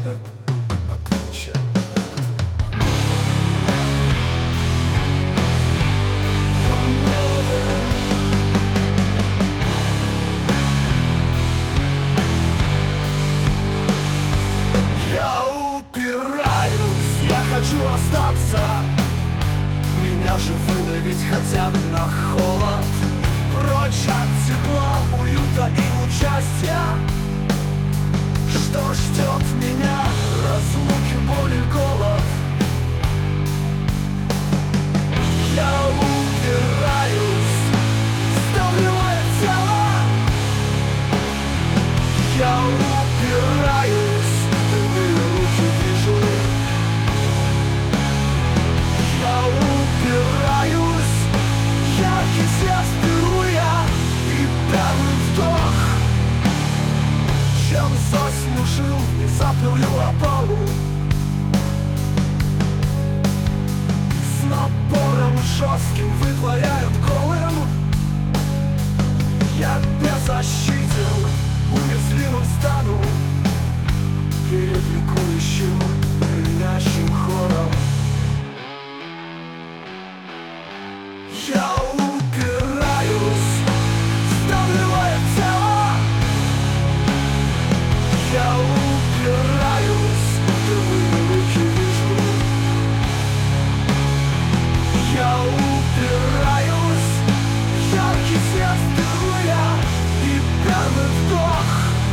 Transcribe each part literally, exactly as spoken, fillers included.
Я упираюсь, я хочу остаться. Меня же выдавить хотя бы на холод. Прочь от тепла, уюта и участия. Что ждет меня? Разлуки, боль и голод. Я упираюсь, сдавливая тело. Я упираюсь, твои руки вижу. Я упираюсь, яркий свет беру я. И первый вдох, чем заслужил, и заплюю опалу. С напором жестким вытворяют голым. Я беззащитен, уязвимым стану перед ликующим, бренящим хором. Я упираюсь, сдавливая тело. Я упираюсь, твои руки вижу. Я упираюсь, яркий свет беру я. И первый вдох.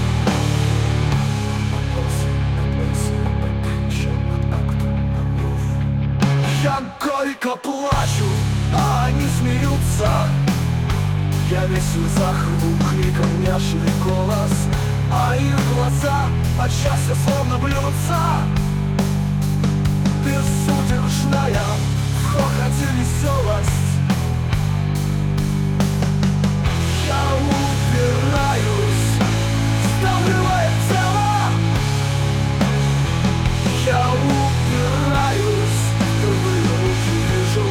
Я горько плачу, а они смеются. Я весь в слезах, рву криком няшный голос. А их глаза от счастья словно блюдца. Безудержная в хохоте веселость. Я упираюсь, сдавливая тело. Я упираюсь, твои руки вижу.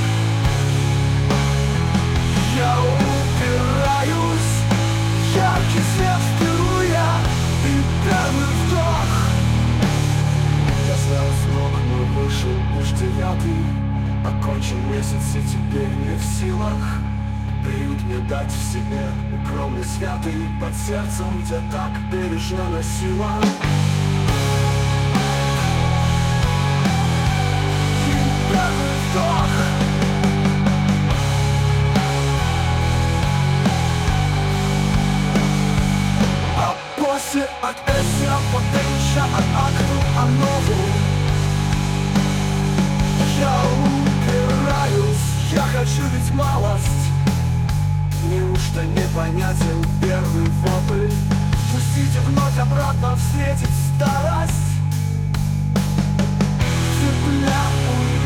Я упираюсь, яркий свет беру я. И первый вдох. Я знал снова, но вышел уж девятый. Окончил месяц и теперь не в силах приют мне дать в себе. Укромный святый под сердцем, где так бережно носила. И первый вдох. После от эссе потенча от акту а нову. Я упираюсь, я хочу ведь малость. Неужто непонятен первый вопль? Пустите вновь обратно встретить старость. Цепля